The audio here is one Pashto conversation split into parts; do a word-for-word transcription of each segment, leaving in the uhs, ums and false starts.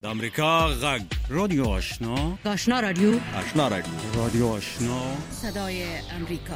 د امریکا غږ رادیو آشنا آشنا رادیو آشنا رادیو رادیو آشنا صدای امریکا.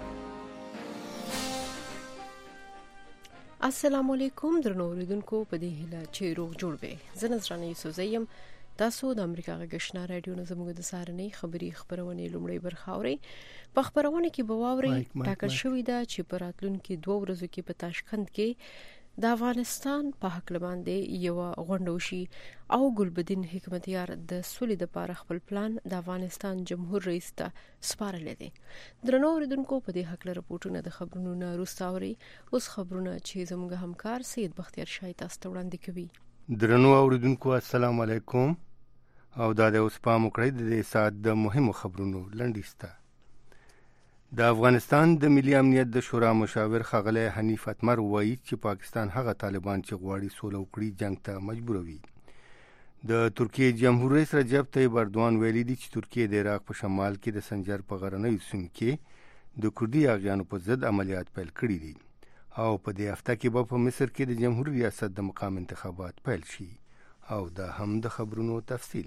السلام علیکم درنو اوریدونکو، په دې هیله چې روغ جوړ به. زه نذرانه یوسفزیم، تاسو د امریکا غږ آشنا رادیو نه زموږ د سارنې خبري خبرونه لومړی برخه اورئ. په خبرونه کې به واورئ ټاکل شوې ده چې په راتلونکو دوه ورځو کې په تاشکند کې د افغانستان په حق باندې یو غونډه وشي او ګلبدین حکمتیار د سولې لپاره خپل پلان د افغانستان جمهور رئیس ته سپارلی دی. درنو اوریدونکو، په دې حق له رپورټونو د خبرونو نه وروسته اورئ اوس خبرونه چې زموږ همکار سید بختیار شاه تاسو ته وړاندې کوي. درنو اوریدونکو، السلام علیکم. او دا د اوس پام وکړئ د دې سات د مهمو خبرونو لنډیسته. د افغانستان د ملي امنیت د شورا مشاور ښاغلی حنیف اتمر وایي چې پاکستان هغه طالبان چې غواړي سوله وکړي جنگ ته مجبوروي. د ترکیې جمهور رئیس رجب طیب اردوان ویلي دي چې ترکیې د عراق په شمال کې د سنجر په غرنیو سیمو کې د کردي اغیانو په ضد عملیات پیل کړي دي او په دې هفته کې به په مصر کې د جمهوریت ریاست د مقام انتخابات پیل شي. او دا هم د خبرونو تفصیل.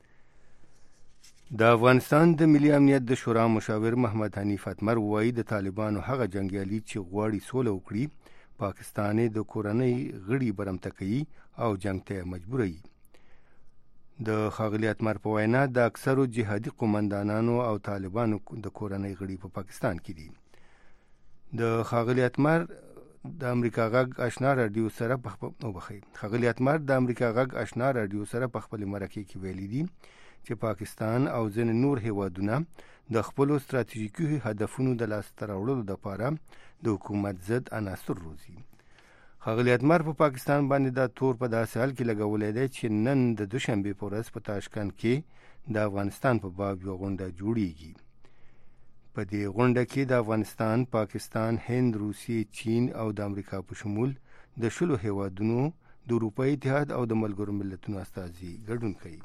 د افغانستان د ملي امنیت د شورا مشاور محمد حنیف اتمر وایي د طالبانو هغه جنگیالي چې غواړي سوله وکړي پاکستان د کورنۍ غړي برمته کوي او جنگ ته مجبوروي. د ښاغلي اتمر په وینا د اکثرو جهادي قومندانانو او طالبانو د کورنۍ غړي په پاکستان کې دي. د ښاغلي اتمر د امریکا غږ آشنا رادیو سره په خپل ښاغلي اتمر د امریکا غږ آشنا رادیو سره په خپل مرکه کې ویلي دي چې پاکستان او ځینې نور هیوادونه د خپلو ستراتیژیکي هدفونو د لاسته راوړلو لپاره د حکومت ضد عناصر روزي. ښاغلي اتمر په پاکستان باندې دا تور په داسې حال کې لګولی دی چې نن د دوشنبې په ورځ په تاشکند کې د افغانستان په باب یوه غونډه جوړیږي. په دې غونډه کې د افغانستان، پاکستان، هند، روسیې، چین او د امریکا په شمول د شلو هیوادونو د اروپایي اتحاد او د ملګرو ملتونو استازي ګډون کوي.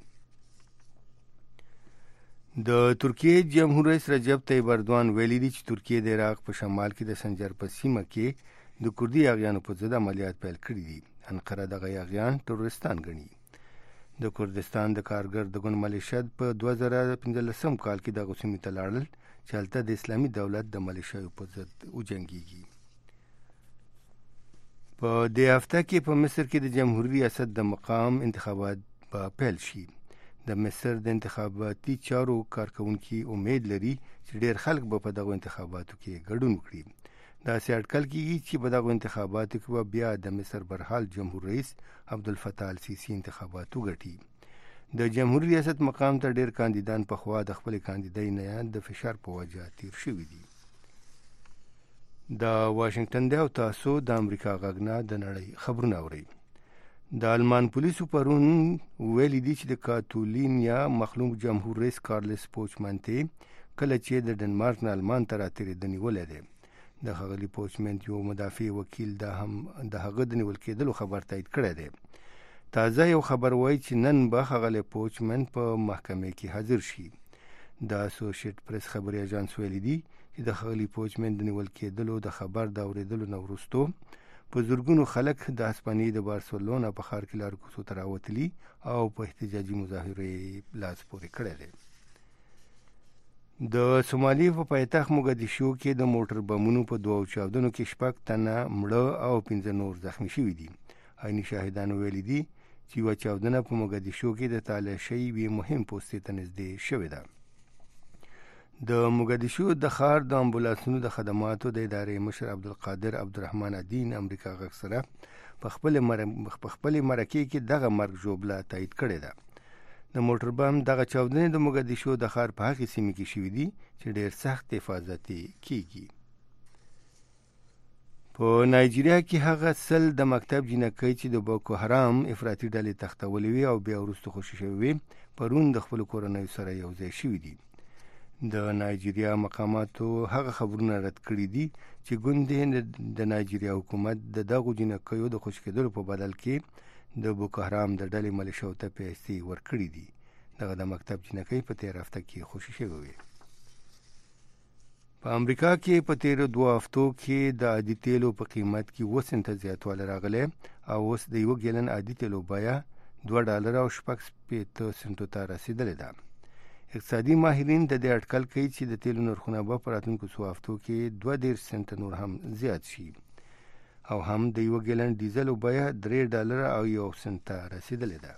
د ترکیې جمهور رئیس رجب طیب اردوان ویلي دي چې ترکیې د عراق په شمال کې د سنجر په سیمه کې د کردي اغیانو په ضد عملیات پیل کړي دي. انقره دغه اغیان تروریستان ګڼي. د کردستان د کارګر د ګوند ملیشیا په دوه زره پنځلسم کال کې دغه سیمې ته لاړل چې هلته د اسلامي دولت د ملیشیاو په ضد وجنګېږي. په دې هفته کې په مصر کې د جمهوریت ریاست د مقام انتخابات به پیل شي. د مصر د انتخاباتي چارو کارکونکي امید لري چې ډېر خلک به په دغو انتخاباتو کې ګډون وکړي. داسې اټکل کېږي چې په دغو انتخاباتو کې به بیا د مصر برحال جمهور رئیس عبدالفتاح السیسي انتخابات وګټي. د جمهوریت ریاست مقام ته ډېر کاندیدان پخوا د خپلې کاندیدۍ نه د فشار په وجه تیر شوي دي. د واشنګټن دی او تاسو د امریکا غږ نه د نړۍ خبرونه اورئ. د آلمان پولیسو پرون ویلي دي چې د کاتالونیا مخلوق جمهور رئیس کارلس پوچمنټ کله چې د ډنمارک نه آلمان ته راتېرېده نیولی دی. د ښاغلي پوچمنټ یو مدافع وکیل دا هم د هغه د نیول کېدلو خبر تایید کړی دی. تازه یو خبر وایي چې نن به ښاغلی پوچمنټ په محکمې کې حاضر شي. د اسوسییټ پریس خبري اژانس ویلي دي چې د ښاغلي پوچمنټ د نیول کېدلو د خبر د اورېدلو نه وروستو په زرګونو خلک د هسپانیې د بارسلونا په ښار کې لارو کوڅو ته راوتلي او په احتجاجي مظاهرې لاس پورې کړی دی. د سومالي په پایتخت موګدیشو کې د موټر بمونو په دوو چاودنو کې شپږ تنه مړه او پنځه نور زخمي شوي دي. عیني شاهدانو ویلي دي چې یوه چاودنه په موګدیشو کې د تالاشۍ یوې مهم پوستې ته نږدې شوې ده. د موګدیشو د ښار د امبولانسونو د خدماتو د ادارې مشر عبدالقادر عبدالرحمن الدین امریکا غږ سره په خپلې مرکې کې دغه مرګ ژوبله تایید کړې ده. د موټر بم دغه چاودنې د موګدیشو د ښار په هغې سیمې کې شوي دي چې ډېر سخت حفاظتي کېږي. په نایجیریا کې هغه سل د مکتب جینکۍ چې د بوکو حرام افراطي ډلې تښتولې وې او بیا وروسته خوشي شوې وې پرون د خپلو کورنیو سره یو ځای شوي دي. د نایجیریا مقاماتو هغه خبرونه رد کړي دي چې ګوندې د نایجیریا حکومت د دغو جینکیو د خوشي کېدلو په بدل کې د بوکو حرام د ډلې ملیشیاو ته پیسې ورکړي دي. دغه د مکتب جینکۍ په تېره هفته کې خوشي شوې وې. په امریکا کې په تیرو دوه هفتو کې د عادي تیلو په قیمت کې اوه سنټه زیاتوالی راغلی او اوس د یوه ګیلن عادي تیلو بیه دوه ډالر او شپږ شپېته سنټو ته رسیدلې ده. اقتصادي ماهرین د دې اټکل کوي چې د تیلو نرخونه به په راتلونکو څو هفتو کې دوه دېرش سنټه نور هم زیات شي او هم د یو ګیلن ډیزل بیه درې ډالر او یو سنټ ته رسیدلې ده.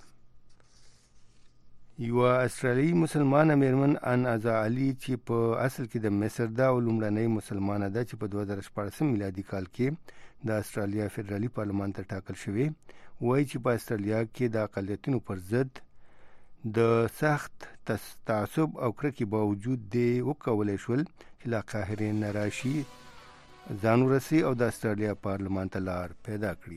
یو استرالیایي مسلمانه میرمن ان ازا علي چې په اصل کې د مصر ده او لومړنۍ مسلمانه ده چې په دوه زره شپاړسم میلادي کال کې د استرالیا فدرالي پارلمان ته ټاکل شوې، وایي چې په استرالیا کې د اقلیتونو پر ضد د سخت تعصب او کرکې باوجود دی وکولای شول چې لا قاهرې نه راشي، ځان ورسي او د استرالیا پارلمان ته لار پیدا کړي.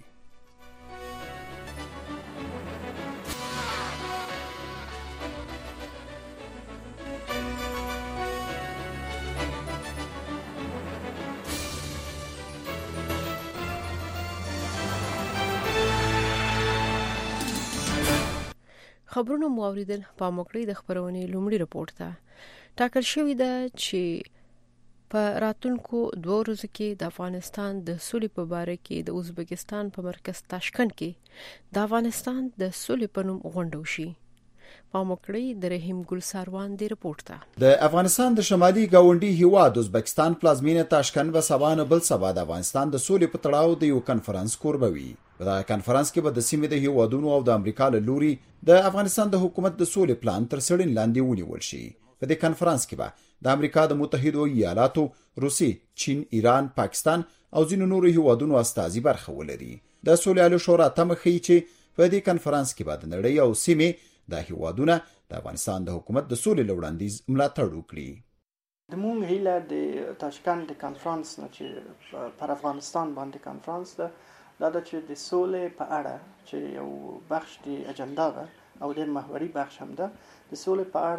خبرونه مو اوریدل. په موکړی د خبرونې لومړی رپورت ته ټاکل شوی ده چې په راتلونکو دوه ورځو کې د افغانستان د سولې په باره کې د ازبکستان په مرکز تاشکند کې د افغانستان د سولې په نوم غونډه وشي. په موکړی د رحیم ګل ساروان دی رپورت ته د افغانستان د شمالي ګاونډي هیواد ازبکستان پلازمینه تاشکند به سبا نه بل سبا د افغانستان د سولې په تړاو د یو کنفرانس کوربوي. په دا کنفرانس کې به د سیمې د هیوادونو او د امریکا له لوري د افغانستان د حکومت د سولې پلان تر څېړنې لاندې ونیول شي. په دې کنفرانس کې به د امریکا د متحدو ایالاتو، روسي، چین، ایران، پاکستان او ځینو نورو هیوادونو استازي برخه ولري. د سولې شورا تمه ښیي چې په دې کنفرانس کې به د نړۍ او سیمې د هیوادونو د افغانستان د حکومت د سولې لوړاندیز ملاتړ وکړي. د مونږ هیله د تاشکند د کنفرانس نه چې پر افغانستان باندې کنفرانس ده دا د چې د سولې په اړه چې یو بخش دی اجنډا ده او د محوري بخش هم ده د سولې په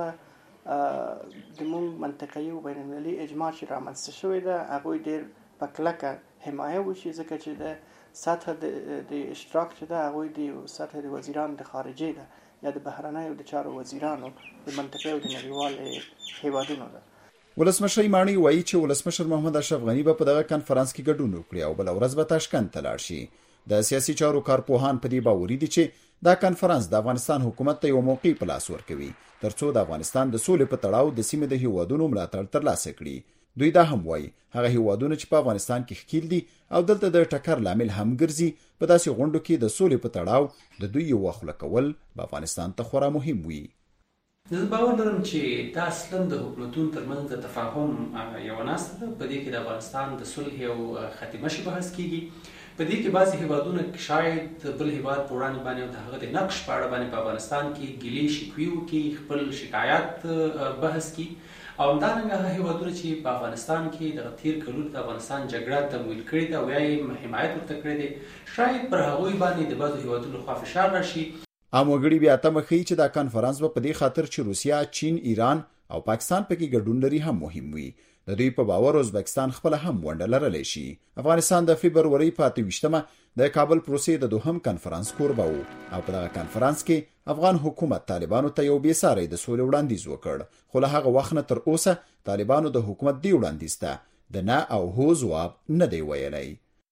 اړه د مونږ منطقي او بین المللي اجماع چې رامنځته شوی ده هغه ډیر په کلکه حمایه وشي ځکه چې د سطح د اشتراک چې ده هغه د سطح د وزیران د خارجه ده یا د بهرنیو د چارو وزیرانو د منطقي او د نړیوال هیوادونو ده. ولسمشر ایمانی وایي چې ولسمشر محمد اشرف غنی به په دغه کنفرانس کې ګډون وکړي او بل ورځ به تاشکند ته لاړ شي. د سیاسي چارو کارپوهان په دې باوري دي چې دا کنفرانس د افغانستان حکومت ته یو موقع په لاس ورکوي ترڅو د افغانستان د سولې په تړاو د سیمې د هیوادونو ملاتړ ترلاسه کړي. دوی دا هم وایي هغه هیوادونه چې په افغانستان کې ښکیل دي او دلته د ټکر لامل هم ګرځي په داسې غونډو کې د سولې په تړاو د دوی یو وخله کول په افغانستان ته خورا مهم وي. زه باور لرم چې دا اصلا د حکومتونو ترمنځ د تفاهم یو ناسته ده. په دې کې د افغانستان د صلح او خاتمه شي بحث کیږي. په دې کې بعضې هیوادونه شاید بل هیواد په وړاندې باندې او د هغه د نقش په اړه باندې په افغانستان کې ګیلې شکوې وکړي، خپل شکایات بحث کړي او همدارنګه هغه هیوادونه چې په افغانستان کې د تیر کلونو د افغانستان جګړه تمویل کړې ده او یا یې حمایت ورته کړی دی شاید پر هغوی باندې د بعضو هیوادونو خوا فشار راشي. عام وګړي بیا تمه ښیي چې دا کنفرانس به په دې خاطر چې روسیا، چین، ایران او پاکستان پکې ګډون لري هم مهم وي. د دوی په باور ازبکستان خپل هم ونډه لرلی شي. افغانستان د فبرورۍ په اته ویشتمه د کابل پروسې د دوهم کنفرانس کوربه و او په دغه کنفرانس کې افغان حکومت طالبانو ته یو بېساری د سولې وړاندیز وکړ، خو له هغه وخت نه تر اوسه طالبانو د حکومت دې وړاندیز ته د نه او هو ځواب نه دی ویلی.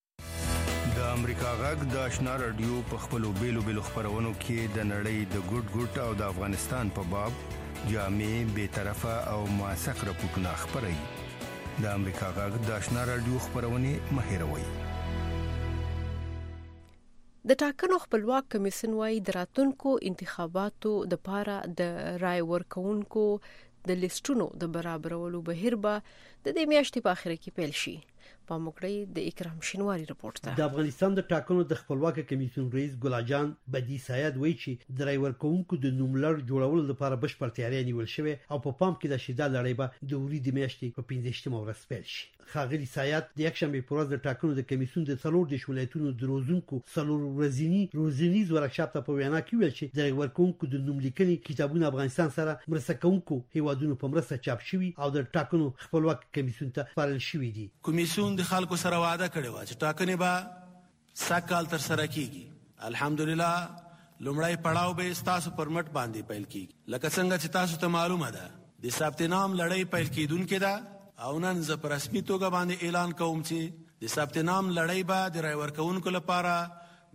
د امریکا غږ د آشنا رادیو په خپلو بیلو بیلو خپرونو کې د نړۍ د ګوټ ګوټ او د افغانستان په باب جامع، بیطرفه او موثق راپورټونه خپروي. د امریکا غږ د آشنا رادیو خپرونې مه هېروئ. د ټاکنو خپلواک کمیسیون وايي د راتلونکو انتخاباتو د پاره د رای ورکونکو د لیستونو د برابرولو بهیر به د دې میاشتې په اخر کې پیل شي. په موکړی د اکرام شینواری رپورت ده. د افغانستان د ټاکنو د خپلواک کمیسیون رئیس ګلاجان بدی سید وایي چې د رای ورکونکو د نوملړ جوړولو لپاره بشپړ تیاری نیول شوی او په پام کې د شیدا لړۍ به د وري د میاشتې په پنځه ورځ پیل شي. خاغلی سید د یکشنبه پر ورځ د ټاکنو د کمیسیون د څلور د ولایتونو د روزونکو څلور ورځنی روزنیز ورکشاپ ته په وینا کې ویل چې د ورکونکو د نوملیکنې کتابونه افغانستان سره مرسته کوونکو هیوادونو په مرسته چاپ شوي او د ټاکنو خپلواک کمیسیون ته سپارل شوي دي. کمیسیون د خلکو سره وعده کړې و چې ټاکنې به سږ تر سره کیږي. الحمدلله لومړی پړاو به تاسو پر مټ باندې پیل کیږي. لکه څنګه چې تاسو ته معلومه ده د ثبت نام لړۍ پیل کیدونکې ده او نن زه په رسمي توګه باندې اعلان کوم چې د ثبت نام لړۍ به د رای ورکوونکو لپاره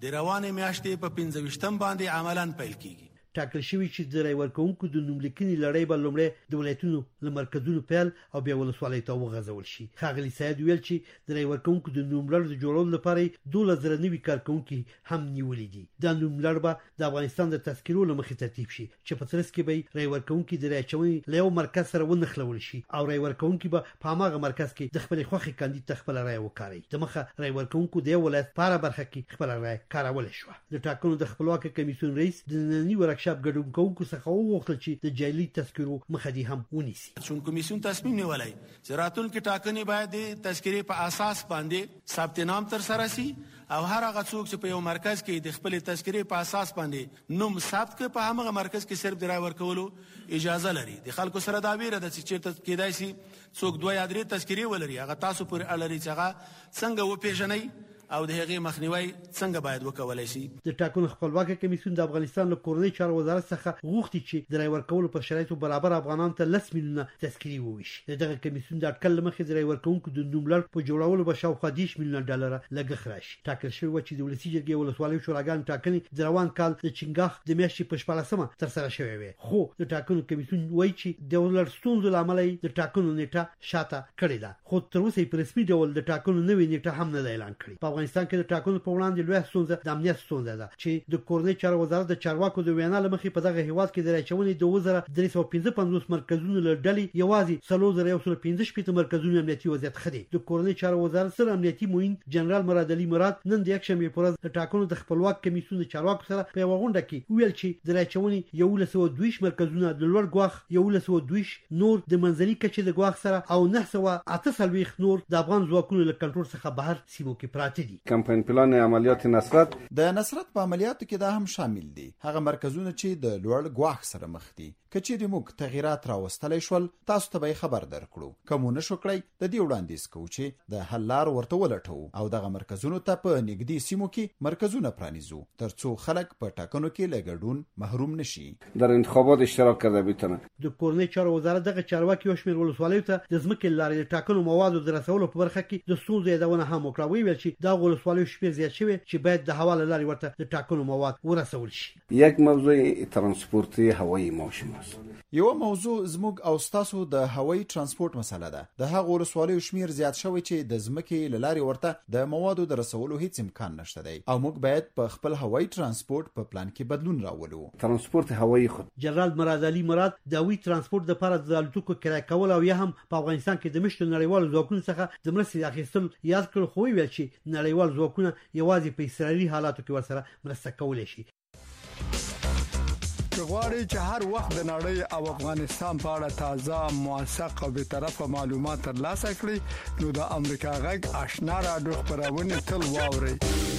د روانې میاشتې په پنځه ویشتم باندې عملاً پیل کیږي. ټاکل شوی چې د رای ورکوونکو د نوملیکنې لړۍ به لومړی د ولایتونو له مرکزونو پیل او بیا ولسوالیو ته وغځول شي. ښاغلي سید ویل چې د رای ورکوونکو د نوملړ د جوړولو لپاره دولس زره نوي کارکوونکي هم نیولي دي. دا نوملړ به د افغانستان د تذکرو له مخې ترتیب شي چې په ترڅ کې به رای ورکوونکي د رای اچونې له یو مرکز سره ونښلول شي او رای ورکوونکي به په هماغه مرکز کې د خپلې خوښې کاندید ته خپله رای وکاروي. د مخه رای ورکوونکو د یو ولایت په هره برخه کې خپله رای کارولی شوه. د ټاکنو د خپلواکه کمیسیون رئیس د ننني ورکشاپ ګډونکوونکو څخه وغوښتل چې د جعلي تذکرو مخه دې هم ونیسي. چون کمیسیون تصمیم نیولی چې راتلونکي ټاکنې باید د تذکرې په اساس باندې ثبت نام ترسره شي او هر هغه څوک چې په یو مرکز کې د خپلې تذکرې په اساس باندې نوم ثبت کړي په همغه مرکز کې صرف د رای ورکولو اجازه لري. د خلکو سره دا ویره ده چې چېرته کېدای شي څوک دوه یا درې تذکرې ولري، هغه تاسو پورې اړه لري چې هغه څنګه وپېژنئ او د هغې مخنیوی څنګه باید وکولی شي. د ټاکنو خپلواکه کمیسیون د افغانستان له کورنۍ چارو وزارت څخه غوښتي چې د رای ورکولو په شرایطو برابر افغانانو ته لس میلیونه تذکرې وویشي. د دغه کمیسیون د اټکل له مخې د رای ورکوونکو د نوملړ په جوړولو به شاوخوا دېرش میلیونه ډالره لګښت راشي. ټاکل شوې وه چې د ولسي جرګې ولسوالیو شوراګانو ټاکنې د روان کال د چنګاښ د میاشتې په شپاړسمه ترسره شوې وې، خو د ټاکنو کمیسیون وایي چې د ولر ستونزو له امله یې د ټاکنو نیټه شاته کړې ده، خو تر اوسه یې په رسمي ډول د ټاکنو نوې نیټه هم نه ده اعلان کړې. په افغانستان کې د ټاکنو په وړاندې لویه ستونزه د امنیت ستونزه ده چې د کورنۍ چارو وزارت د چارواکو د وینا له مخې په دغه هیواد کې د رای اچونې د اووه زره درې سوه پنځه پنځوس مرکزونو له ډلې یوازې څلور زره یو سل پنځه شپېته مرکزونو امنیتي وضعیت ښه دی. د کورنۍ چارو وزارت سره امنیتي معین جنرال مراد علي مراد نن د یکشنبې په ورځ د ټاکنو د خپلواک کمیسیون د چارواکو سره په یوه غونډه کې وویل چې د رای اچونې یولس سوه دوه ویشت مرکزونه د لوړ ګواښ، یولس سوه دوه ویشت نور د منځني کچې د ګواښ سره او نهه سوه اته څلوېښت نور د افغان ځواکونو له کنټرول څخه بهر سیمو کې پراته دي. کمپاین پلان عملیات نصرت د نصرت په عملیاتو کې دا هم شامل دي هغه مرکزونه چې د لوړ ګواښ سره مخ دي. که چیرې موږ تغیرات راوستلی شول تاسو ته به خبر درکړو، که مو نه شو کړی د دې وړاندیز کوو چې د حل لار ورته ولټوو او دغه مرکزونو ته په نږدې سیمو کې مرکزونه پرانیزو ترڅو خلک په ټاکنو کې له ګډون محروم نشي. در انتخابات اشتراک کرده بتونه. د کورنۍ چارو وزارت دغه چارواکي یو شمېر ولسوالیو ته د ځمکې له لارې د ټاکنو موادو د رسولو په برخه کې د ستونزو یادونه هم وکړه. ویل چې دا ولسوالیو شمېر زیات شوی چې باید د هوا له لارې ورته د ټاکنو مواد ورسول شي. یک موضوع ترانسپورت هوایی ماشین است. یو موضوع زموږ او ستاسو د هوایي ترانسپورت مسله ده. د هغو ولسوالیو شمېر زیات شوی چې د ځمکې له لارې ورته د موادو د رسولو هیڅ امکان نشته دی او موږ باید په خپل هوایي ترانسپورت په پلان کې بدلون راولو. ترانسپورت هوایی خود جنرال مراد علي مراد د هوایي ترانسپورت لپاره د الوتکو کرایه کول او یا هم په افغانستان کې د مشتو نړیوالو ځواکونو څخه د مرستې اخیستل یاد کړل، خو ویل چې نړیوال ځواکونه یوازې په اضطراري حالاتو کې ورسره مرسته کولی شي. غواړئ چې هر وخت د نړۍ او افغانستان په اړه تازه، موثق او بی‌طرفه معلومات ترلاسه کړئ نو د امریکا غږ آشنا رادیو خبرونه تل واورئ.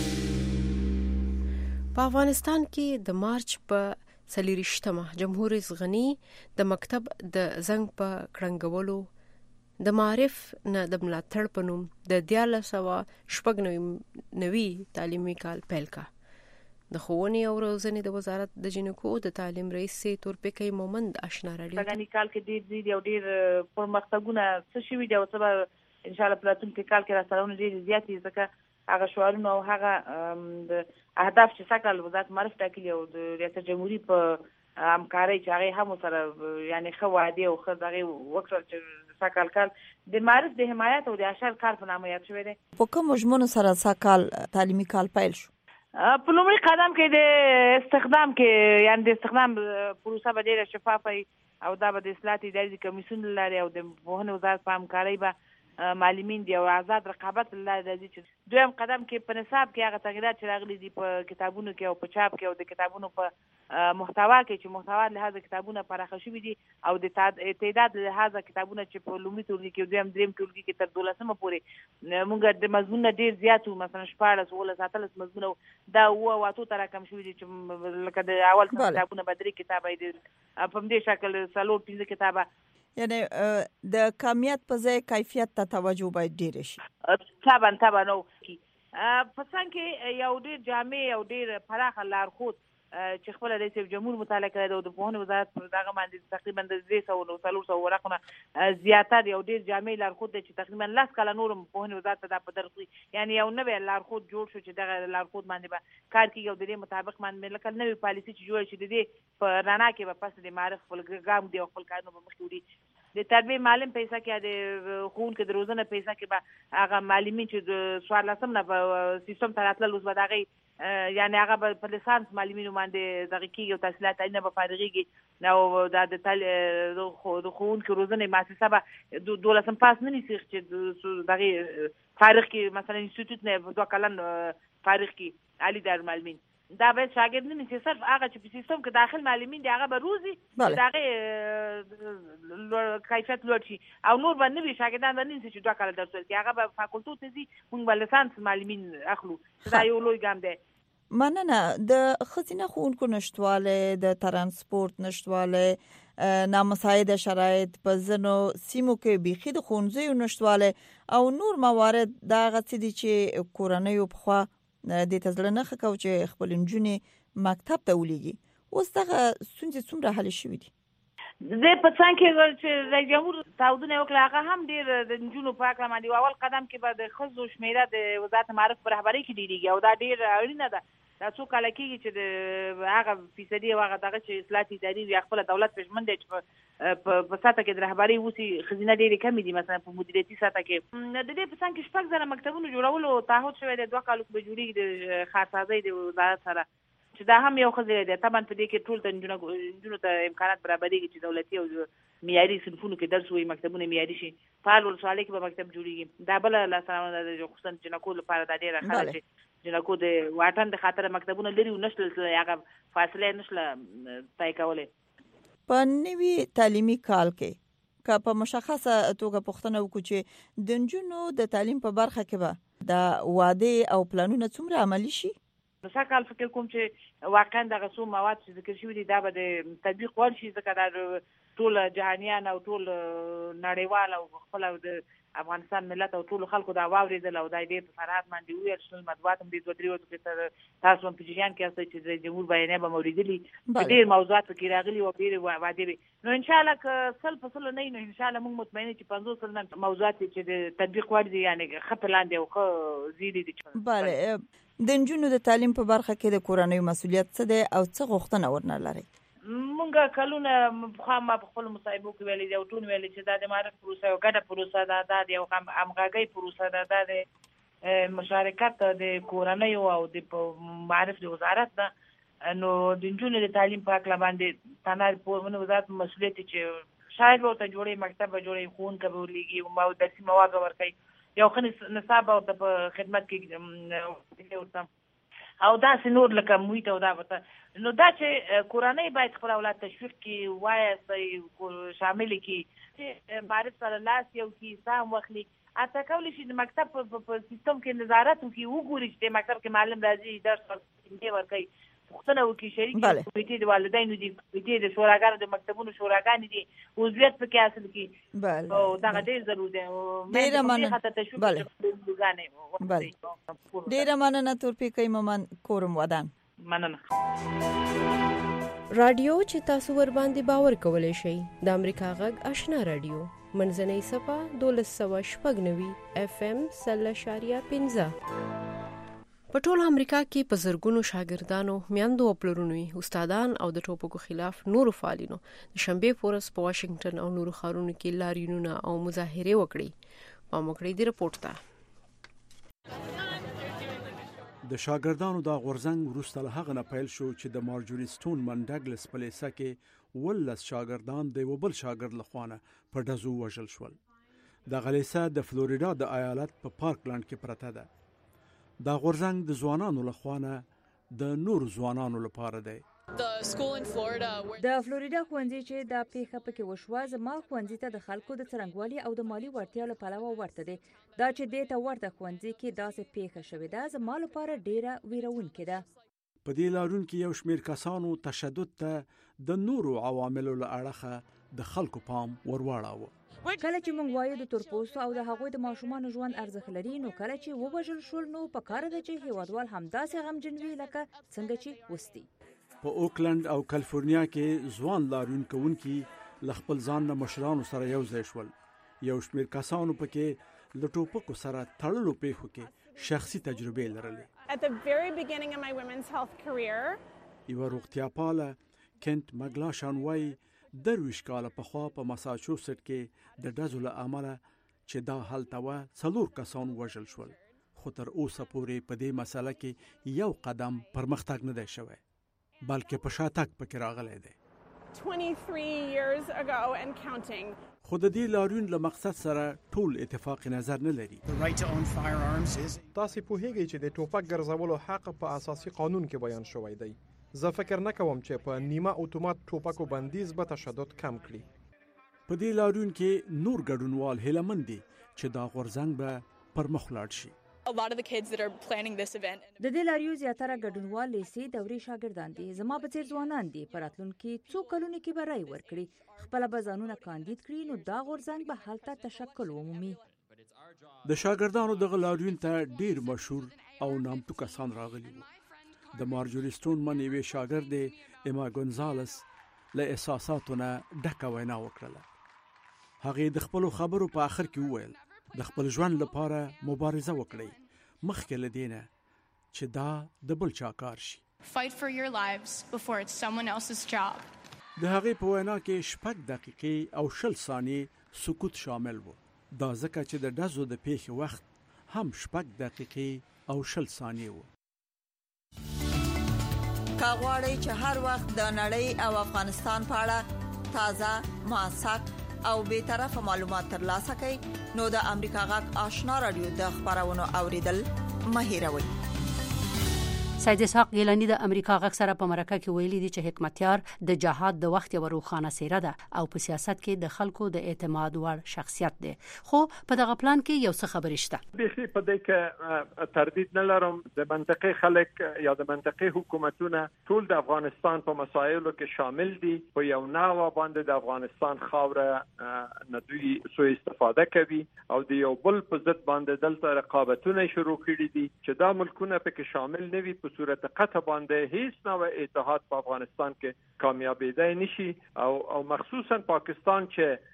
په افغانستان کې د مارچ په څلېرویشتمه جمهور رئیس غني د مکتب د زنګ په کړنګولو د معرف نه د ملاتړ په نوم د دیارلس سوه شپږ نوي تعلیمي کال پیل کا. د ښوونې او روزنې د وزارت د جنکو د تعلیم رئیس تورپیکۍ مومند آشنا راډیو څنګه کال کې ډېر ډېر یو ډېر پرمختګونه څه شوي دي او څه به ان شاء الله په راتلونکي کال کې راسره ډېر زیات دي ځکه هغه شعارونه او هغه د اهداف چې سکل وزارت معرف ټاکلي او د ریاست جمهوریت په همکارۍ چې هغه هم سره یعنی ښه وعدې او ښه دغه وکړل چې سکل کال د معرف د حمایت او د اشر کار په نامه یاد شوی دی. په کوم مجموعه سره سکل تعلیمي کال پیل شو؟ په لومړي قدم کې د استخدام کې یعنی د استخدام پروسه به ډېره شفافه او دا به د اصلاحات اداري کمیسیون لري او د پوهنې وزارت په همکارۍ به معلمین دی او آزاد رقابت لري راځي. چې دویم قدم کې په نصاب کې هغه تغیرات چې راغلي دي په کتابونو کې او په چاپ کې او د کتابونو په محتوا کې چې محتوا له هغه کتابونه پراخه شوي دي او د تعداد له هغه کتابونه چې په لومړي ټولګي کې دویم دریم ټولګي کې تر دولسمه پورې موږ د مضمون ډېر زیات وو، مثلا شپاړس اوولس اتلس مضمونه دا اووه او اتو ته راکم شوي دي چې لکه د اول کتابونه به درې کتابه دي په همدې شکل څلور پنځه کتابه یعنی د کمیت په ځای کیفیت ته توجه باید ډېره شي. طبعا طبعا نو په څنګه کې یو ډېر جامع او ډېر پراخه لارښود چې خپل رئیس جمهور مطالعه کړی او د پوهنې وزارت پر دغه باندې تقریبا د درې سوه نو څلور سوه ورقونه زیاتر یو ډېر جامع لارښود دی چې تقریبا لس کاله نور پوهنې وزارت ته دا په درس یعنی یو نوی لارښود جوړ شو چې دغه لارښود باندې به کار کېږي او د دې مطابق باندې لکه نوې پالیسي چې جوړه شي د دې په رڼا کې به پس د معرف خپل ګام دی او خپل کارونه به مخکې وړي د تربیې معلم پیسه کې د ښوونکو د روزنه پیسه کې به هغه معلمین چې د څوارلسم نه په سیستم ته راتلل اوس به د هغې یعنی هغه به په لیسانس معلمینو باندې دغه کېږي او تحصیلات نه به فارغېږي او دا د د ښوونکو روزنې مؤسسه به دولسم پاس نه نیسي چې دغې فارغ کړي مثلا انسټیټوټ نه دوه کلن فارغ کړي عالي دارالمعلمین دا باید شاګرد نه نیسي صرف هغه چې په سیستم کې داخل معلمین دي هغه به روزي چې د هغې کیفیت لوړ شي او نور به نه وي شاګردان به نه نیسي چې دوه کاله درس ورکړي هغه به فاکولټو ته ځي موږ به لیسانس معلمین اخلو چې دا یو لوی ګام دی. مننه. د ښځینه ښوونکو نشتوالی د ترانسپورت نشتوالی نامساعده شرایط په ځینو سیمو کې بیخي د ښوونځیو نشتوالی او نور موارد دا هغه څه دي چې کورنیو پخوا دې ته زړه نه ښه کوو چې خپل نجونې مکتب ته ولیږي. اوس دغه ستونزې څومره حل شوي دي؟ زه په څنګ کې چې رئیس جمهور تعهدونه یې وکړل هغه هم ډېر د نجونو په هکله باندې اول قدم کې به د ښځو شمېره د وزارت معارف په رهبرۍ کې ډېرېږي او دا ډېر اړینه ده. دا څو کاله کېږي چې د هغه فیصدي او هغه دغه چې اصلاحات اداري وي خپله دولت پېژمن دی چې په سطحه کې د رهبرۍ اوسي ښځینه ډېرې کمې دي مثلا په مدیریتي سطحه کې. د دې په څنګ کې شپږ زره مکتبونو جوړولو تعهد شوی دی دوه کالو کې به جوړېږي د ښارسازۍ د وزارت سره چې دا هم یو ښه دی. طبعا په دې کې ټول ته نجونو ته امکانات برابرېږي چې دولتي او معیاري صنفونو کې درس وایي مکتبونه معیاري شي. فعال ولسوالۍ کې به مکتب جوړېږي. دا بله لاسته راوړنه ده خصوصا جنکو لپاره دا ډېره ښه ده چې جنکو د واټن د خاطره مکتبونه لري نشل هغه فاصله نشله طی کولی. په نوي تعلیمي کال کې که په مشخصه توګه پوښتنه وکړو چې د نجونو د تعلیم په برخه کې به د وعدې او پلانونه څومره عملي شي؟ نو سږ فکر کوم چې واقعا دغه څو مواد چې ذکر شوي دي دا به د تطبیق وړ شي ځکه دا ټول جهانیان او ټول نړیوال او خپل د افغانستان ملت او ټول خلکو دا واورېدل او دا ډېر په فرحت باندې وویل شول. مطبوعات هم دې دوه درې ورځو کې تاسو هم په جریان کې یاستئ چې رئیس جمهور بیانیه به مو اورېدلي ډېر موضوعات پکې راغلي او ډېرې وعدې وي. نو انشاءالله که سل په سلو نه وي نو انشاءالله موږ مطمئن یو چې پنځوس سلنه موضوعات چې د تطبیق وړ دي یعنې ښه پلان دی او ښه زیري دي. بله. د نجونو د تعلیم په برخه کې د کورنیو مسؤلیت څه دی او څه غوښتنه ورنه لرئ؟ مونږ کلونه پخوا ما په خپلو مصاحبو کې ویلي دي او ټول ویلي چې دا د معرف پروسه یو ګډه پروسه ده دا د یو همغږۍ پروسه ده دا د مشارکت د کورنیو او د معرف د وزارت ده. نو د نجونو د تعلیم په هکله باندې تنها د پوهنې وزارت مسؤلیت دی چې شاید به ورته جوړوي مکتب به جوړوي ښوونکی به ورلېږي درسي مواد به ورکوي یو ښه نصاب به ورته په خدمت کې ورته او داسې نور لکه محیط او دا ورته نو دا چې کورنۍ باید خپل اولاد تشویق کړي وایاستئ شامل کړي چې معرف سره لاس یو کړي سهم واخلي. حتی کولی شي د مکتب په سیستم کې نظارت وکړي وګوري چې د مکتب کې معلم راځي درس ورکوي پوښتنه وکړي شریک کمیټې د والدینو دي کمیټې د شوراګانو د مکتبونو شوراګانې دي عضویت پکې حاصل کړي او دغه ډېر ضروري دی. ډېره مننه. ډېره مننه تورپیکۍ مومن کورم ودان. مننه. رادیو چې تاسو ور باندې باور کولای شئ د امریکا غږ آشنا رادیو منځنۍ صفه دولس سوه شپږ نوي اف ام سل اشاریه پنځه. په ټول امریکا کې په زرګونو شاګردانو میندو او پلرونو استادان او د ټوپکو خلاف نورو فعالینو د شنبې په ورځ په واشنگټن او نورو ښارونو کې لاریونونه او مظاهرې وکړې. پام وکړئ د رپورټ ته. د شاګردانو دا غورځنګ وروسته له هغه نه پیل شو چې د مارجوري سټون منډګلس په لیسه کې ولس شاګردان د یو بل شاګرد لخوا په ډزو وژل شول. دغه لیسه د فلوریډا د ایالت په پارکلند کې پرته ده. دا غورځنګ د ځوانانو لخوا د نورو ځوانانو لپاره دی. د فلوریډا ښوونځي چې دا پیښه پکې وشوه زما ښوونځي ته د خلکو د څرنګوالي او د مالي وړتیا له پلوه ورته دی. دا چې دې ته ورته ښوونځي کې داسې پیښه شوې ده زما لپاره ډیره ویرونکې ده. په دې لاریون کې یو شمېر کسانو تشدد ته د نورو عواملو له اړخه د خلکو پام ورواړاوه. کله چې موږ وایو د تورپوستو او د هغوی د ماشومانو ژوند ارزښت لري نو کله چې ووژل شول نو په کار ده چې هیوادوال همداسې غمجن وي لکه څنګه چې وستي. په اوکلند او کالیفورنیا کې ځوان لاریون کوونکي له خپل ځان نه مشرانو سره یو ځای شول. یو شمېر کسانو پکې له ټوپکو سره تړلو پیښو کې شخصي تجربې لرلې. At the very beginning of my women's health career, یوه روغتیا پاله کنت مګلاشان وایي درویشت کاله پخوا په ماساچوسټ کې د ډزو له امله چې دا هلته وه څلور کسان وژل شول، خو تر اوسه پورې په دې مسله کې یو قدم پرمختګ نه دی شوی بلکې په شاتګ پکې راغلی دی. twenty-three years ago and counting. خو د دې لاریون له مقصد سره ټول اتفاق نظر نه لري. تاسو پوهیږئ چې د ټوپک ګرځولو حق په اساسي قانون کې بیان شوی دی. زه فکر نه کوم چې په نیمه اتومات ټوپکو بندیز به تشدد کم کړي. په دې لاریون کې نور ګډونوال هیله دي چې دا غورځنګ به پر مخ لاړ شي. A lot of the kids that are planning this event. د دې لاریون زیاتره ګډونوال لیسې دورې شاګردان دي. زما په څیر ځوانان دي. په راتلونکي څو کلونو کې به رای ورکړي، خپل به ځانونه کاندید کړي، نو دا غورځنګ به هلته تشکل ومومي. د شاګردانو دغه لاریون ته ډیر مشهور او نامتو کسان راغلي وو. د مارجوري سټون من یوې شاګردې اما ګونزالس له احساساتو نه ډکه وینا وکړله. هغې د خپلو خبرو په آخر کې وویل د خپل ژوند لپاره مبارزه وکړئ، مخکې له دې نه چې دا د بل چا کار شي. Fight for your lives before it's someone else's job. د هغې په وینا کې شپږ دقیقې او شل ثانیې سکوت شامل و. دا ځکه چې د ډزو د پیښې وخت هم شپږ دقیقې او شل ثانیې و. که غواړئ چې هر وخت د نړۍ او افغانستان په اړه تازه، موثق او بیطرفه معلومات ترلاسه کړئ، نو د امریکا غږ آشنا رادیو د خبرونو اوریدل مه هیروئ. سید اسحاق ګیلانی د امریکا غږ سره په مرکه کې ویلي دي چې حکمتیار د جهاد د وخت یو روښانه څیره ده او په سیاست کې د خلکو د اعتماد وړ شخصیت دی. خو په دغه پلان کې یو څه خبرې شته. بيخي په دې کې تردید نه لرم. د منطقي خلک یا د منطقي حکومتونه ټول د افغانستان په مسایلو کې شامل دي. په یو ناوه باندې د افغانستان خاوره نه دوی سوء استفاده کوي او د یو بل په ضد باندې دلته رقابتونه شروع کړي دي چې دا ملکونه پکې شامل نه وي. په صورت قطع باندې هیڅ نوع اتحاد په افغانستان کې کامیابیدای نشي او او مخصوصا پاکستان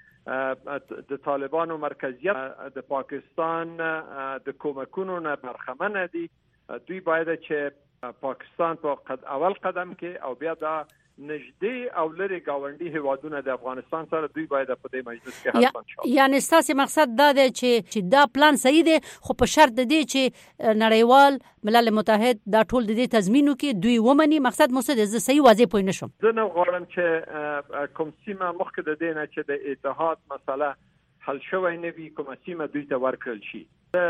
چې د طالبانو مرکزیت د پاکستان د کومکونو نه برخمنه دي. دوی باید چې پاکستان په قد اول قدم کې او بیا دا نږدې او لري گاونډي هیوادونه د افغانستان سره دوی باید په دې مجلس کې حتما شامل. یعنی ستاسو مقصد دا دی چې چې دا پلان صحیح دی، خو په شرط دی چې نړیوال ملل متحد دا ټول د دې تضمینو کې دوی ومني. مقصد مو څه دی؟ زه صحیح واضح پوه نشم. زه نه غواړم چې کوم سیمه مخکې د دې نه چې د اتحاد مسله حل شوی نه وي کومه سیمه دوی ته ورکړل شي.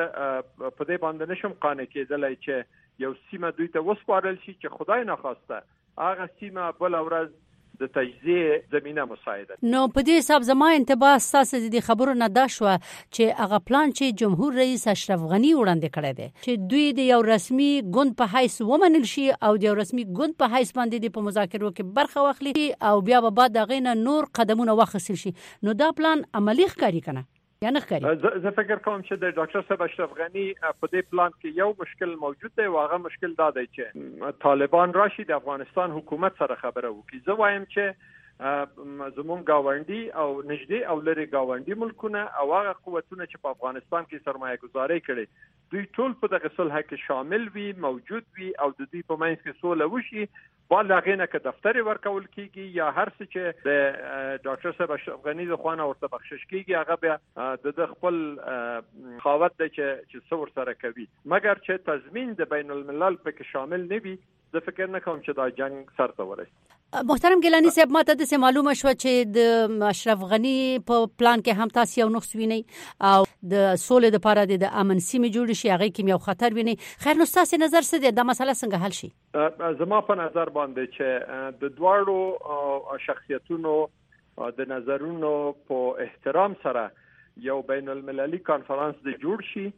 په دې باندې نشم قانع کېدلی چې یو سیمه دوی ته وسپارل شي چې خدای نخواسته هغه سیمه بل ورځ د تجزیه زمينه مساعده. نو په دې حساب زما انتباه اساس دي خبرو نه دا شو چې هغه پلان چې جمهور رئیس اشرف غنی وړاندې کړی دی چې دوی د یو رسمي ګوند په حیث ومنل شي او د یو رسمي ګوند په حیث باندې په مذاکرو کې برخه واخلي او بیا به بعد دغه نه نور قدمونه واخیستل شي. نو دا پلان عملی ښکاري کنه یا نه ښکاري؟ زه فکر کوم چې د ډاکټر صاحب اشرف غنی په دې پلان کې یو مشکل موجود دی. واغه مشکل دا دی چې طالبان راشي د افغانستان حکومت سره خبره وکړي. زه وایم چې زموږ گاونډي او نږدې او لري گاونډي ملکونه او هغه قوتونه چې په افغانستان کې سرمایه گذاري کړي دوی ټول په دغه صلح کې شامل وي، موجود وي او د دوی په منځ کې سوله وشي. باندې غینه کې دفتر ورکول کیږي یا هر څه چې د ډاکټر صاحب اشرف غنی د خوانه ورته بخشش کیږي هغه بیا د خپل خاوت د چې څور سره کوي. مګر چې تضمین د بین الملل پکې شامل نه وي زه فکر نه کوم چې دا جنگ سر ته ورسي. محترم ګیلانی صاحب ماته د څه معلومه شو چې د اشرف غنی په پلان کې هم تاسو یو نقص ویني او د سولې لپاره د امن سیمه جوړ شي هغه کې یو خطر ویني. خیر نو تاسو نظر څه دی دا مسله څنګه حل شي؟ زما په نظر باندې چې د دواړو شخصیتونو د نظرونو په احترام سره یو بین المللي کانفرنس د جوړ شي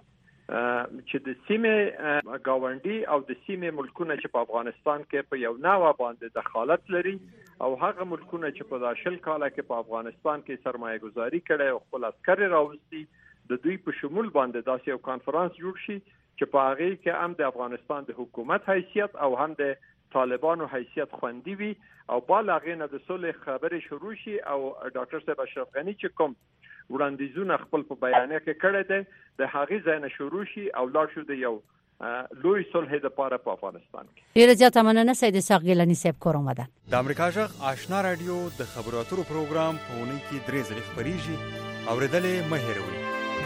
چې د سیمه گاونډي او د سیمه ملکونه چې په افغانستان کې په یو ناوه باندې دخالت لري او هغه ملکونه چې په داشل کاله کې په افغانستان کې سرمایه گذاري کړي او خپل عسکر راوستي د دوی په شمول باندې داسې یو کانفرنس جوړ شي چې په هغه کې هم د افغانستان د حکومت حیثیت او هم د طالبانو حیثیت خوندي وي او بل هغه نه د صلح خبرې شروع شي او ډاکټر صاحب اشرف غنی چې کوم وړاندیزونه خپل په بیانیه کې کړی دی د هغه ځای نه شروع شي او لاړ شو د یو لوی صلح لپاره په افغانستان کې. ډیره زیاته مننه سید اسحاق ګیلانی صاحب کور آمدن. د امریکا جغ آشنا رادیو د خبرو اترو پروګرام په اونۍ کې درې ځلې خبريږي اوریدلې مه هېروئ.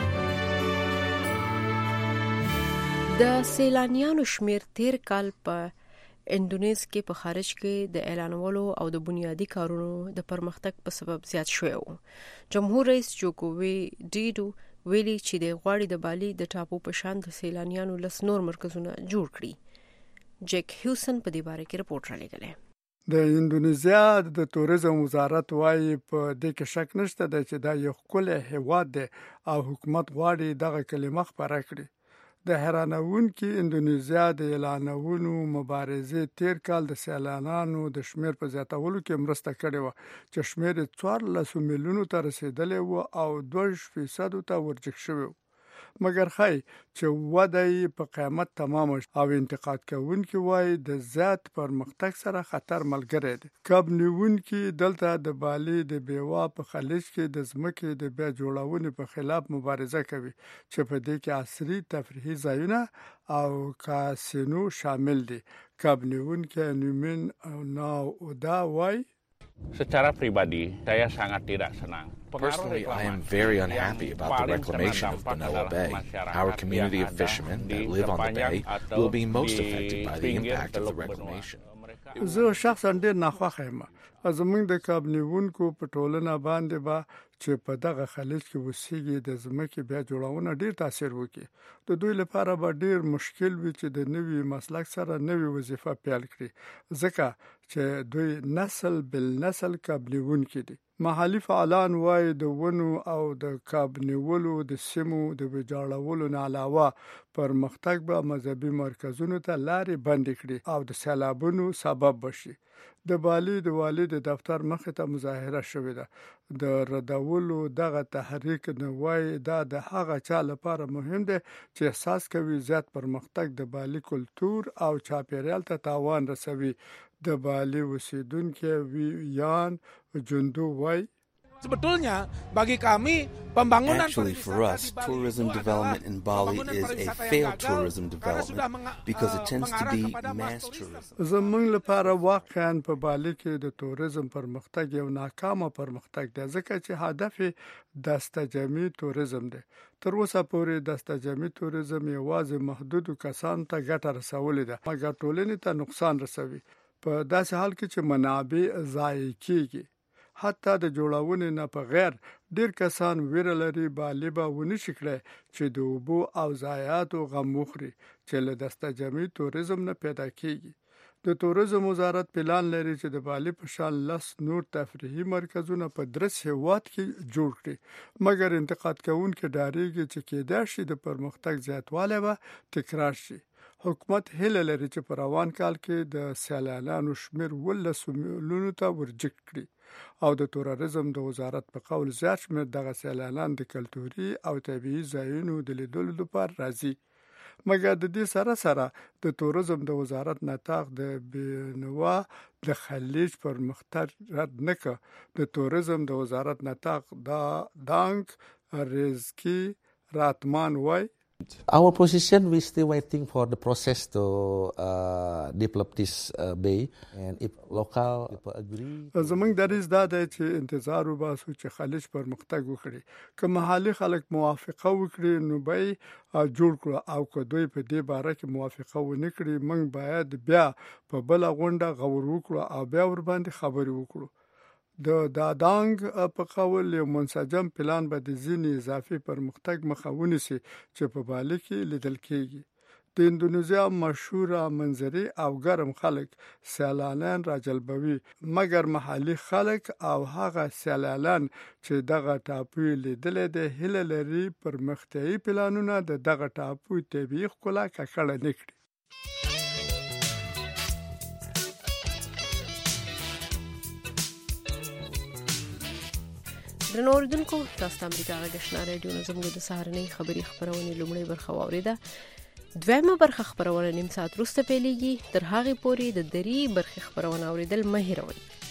د سیلانیانو شمیر تیر کال په اندونیز کې په خارج کې د اعلانولو او د بنیادی کارونو د پرمختګ په سبب زیات شوی و. جمهور رئیس جوکو ویډودو ویلي چې د غواړي د بالي د ټاپو په شان د سیلانیانو لس نور مرکزونه جوړ کړي. جک هیوسن په دې باره کې رپورټ را لګلې. د اندونیزیا د توریزم وزارت وايي په دې کې شک نشته چې دا یو ښکلی هیواد دی او حکومت غواړي دغه کلمه خپره کړي. د حیرانونکي اندونیزیا د اعلانونو مبارزې تیر کال د سیلانیانو د شمیر په زیاتولو کې مرسته کړې و چې شمیر څوارلس میلیونو ته رسیدلی و او دوه فیصد ته ورجګ شوی و. مګر خای چې وده په قیمت تمام او انتقاد کوونکي وای د زیات پرمختګ سره خطر ملګری دی. کب نیونکي دلته د بالي د بیوا په خلیج کې د ځمکې د بیا جوړونې په خلاف مبارزه کوي چې په دې کې عصري تفریحي ځایونه او کاسینو شامل دي. کب نیونکي نیمن ناو اودا وای Secara pribadi, saya sangat tidak senang. Personally, I am very unhappy about the reclamation of Benoa Bay. Our community of fishermen that live on the bay will be most affected by the impact of the reclamation. زه شخصا ډیر ناخوښه یم. زمونږ د کب نیونکو په ټولنه باندې با چې په دغه خلیج کې وسیږي د ځمکې بیا جوړونه ډیر تاثیر وکړي. د دوی لپاره به ډیر مشکل وي چې د نوي مسلک سره نوي وظیفه پیل کړي ځکه چې دوی نسل بل نسل کب نیونکي دي. محلي فعالان وایي د ونو او د کب نیولو د سیمو د ویجاړولو نه علاوه پرمختګ به مذهبي مرکزونو ته لارې بندې کړي او د سیلابونو سبب بشي. د بالي د والي د دفتر مخې ته مظاهره شوې ده. د ردولو دغه تحریک نه وایي دا د هغه چا لپاره مهم دی چې احساس کوي زیات پرمختګ د بالي کلتور او چاپیریال ته تاوان رسوي. د بالي اوسیدونکي ویان جندو وایي Sebetulnya bagi kami pembangunan Actually, for us, tourism development in Bali is a failed tourism development because it tends to be mass tourism. زمونږ لپاره واقعا په بالي کې د توریزم پرمختګ یو ناکامه پرمختګ دی ځکه چې هدف دستجمعي توریزم دی. تر اوسه پورې دستجمعي توریزم یوازې محدودو کسانو ته ګټه رسولې ده مګر ټولنې ته نقصان رسوي په داسې حال کې چې منابع ضایع کیږي. حتی د جوړونې نه په غیر ډیر کسان ویره لري بالي به ونه شي کړی چې د اوبو او ضایعاتو غم وخوري چې له دستجمعي توریزم نه پیدا کیږي. د توریزم وزارت پلان لري چې د بالي په شان لس نور تفریحي مرکزونه په درس هیواد کې جوړ کړي مګر انتقاد کوونکي ډاریږي چې کېدای شي د پرمختګ زیاتوالی به تکرار شي. حکومت هیله لري چې په روان کال کې د سیلانیانو شمیر ولس میلیونو ته ورجګ کړي او د توریزم د وزارت په قول زیات شمیر دغه سیلانیان د کلتوري او طبیعي ځایونو د لیدلو لپاره راځي. مګر د دې سره سره د توریزم د وزارت نطاق د بنوا د خلیج پر مختر رد نکه. د توریزم د وزارت نطاق دا دانک رزکی راتمان وای Our position, we're still waiting for the process to uh, develop this uh, bay, and if local people agree. زمونږ دریځ دا دی چې انتظار وباسو چې خلیج پرمختګ وکړي. که محلي خلک موافقه وکړي نو به جوړ کړو او که دوی په دې باره کې موافقه ونه کړي موږ باید بیا په بله غونډه غور وکړو او بیا ور باندې خبرې وکړو. د دادانګ په قول یو منسجم پلان به د ځینې اضافي پرمختګ مخه ونیسي چې په بالي کې لیدل کېږي. د اندونیزیا مشهوره منظرې او ګرم خلک سیلانیان راجلبوي مګر محلي خلک او هغه سیلانیان چې دغه ټاپو لیدل د هیله لري پرمختیايي پلانونه د دغه ټاپو طبیعي ښکلا ککړه نه کړي. درنو اوریدونکو تاسو د امریکا غږ آشنا رادیو نه زموږ د سهارنۍ خبري خبرونه لومړی برخه واوریده. دویمه برخه خبرونه نیم ساعت وروسته پیلېږي. تر هغې پورې د درې برخې خبرونه اوریدل مه هېروئ.